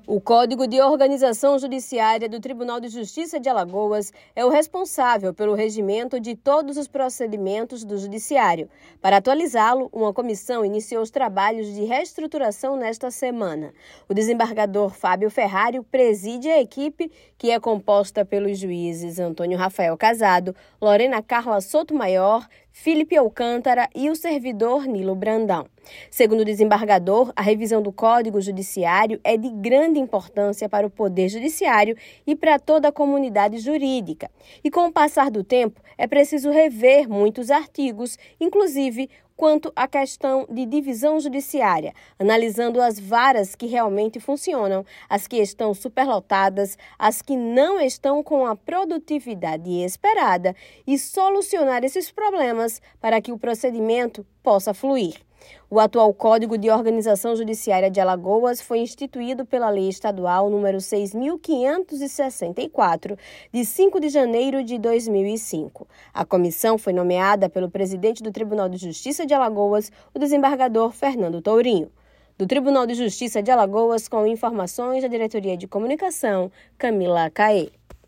O Código de Organização Judiciária do Tribunal de Justiça de Alagoas é o responsável pelo regimento de todos os procedimentos do Judiciário. Para atualizá-lo, uma comissão iniciou os trabalhos de reestruturação nesta semana. O desembargador Fábio Ferrari preside a equipe, que é composta pelos juízes Antônio Rafael Casado, Lorena Carla Sotomayor, Felipe Alcântara e o servidor Nilo Brandão. Segundo o desembargador, a revisão do Código Judiciário é de grande importância para o Poder Judiciário e para toda a comunidade jurídica. E com o passar do tempo, é preciso rever muitos artigos, inclusive quanto à questão de divisão judiciária, analisando as varas que realmente funcionam, as que estão superlotadas, as que não estão com a produtividade esperada e solucionar esses problemas para que o procedimento possa fluir. O atual Código de Organização Judiciária de Alagoas foi instituído pela Lei Estadual número 6.564, de 5 de janeiro de 2005. A comissão foi nomeada pelo presidente do Tribunal de Justiça de Alagoas, o desembargador Fernando Tourinho. Do Tribunal de Justiça de Alagoas, com informações da Diretoria de Comunicação, Camila Caê.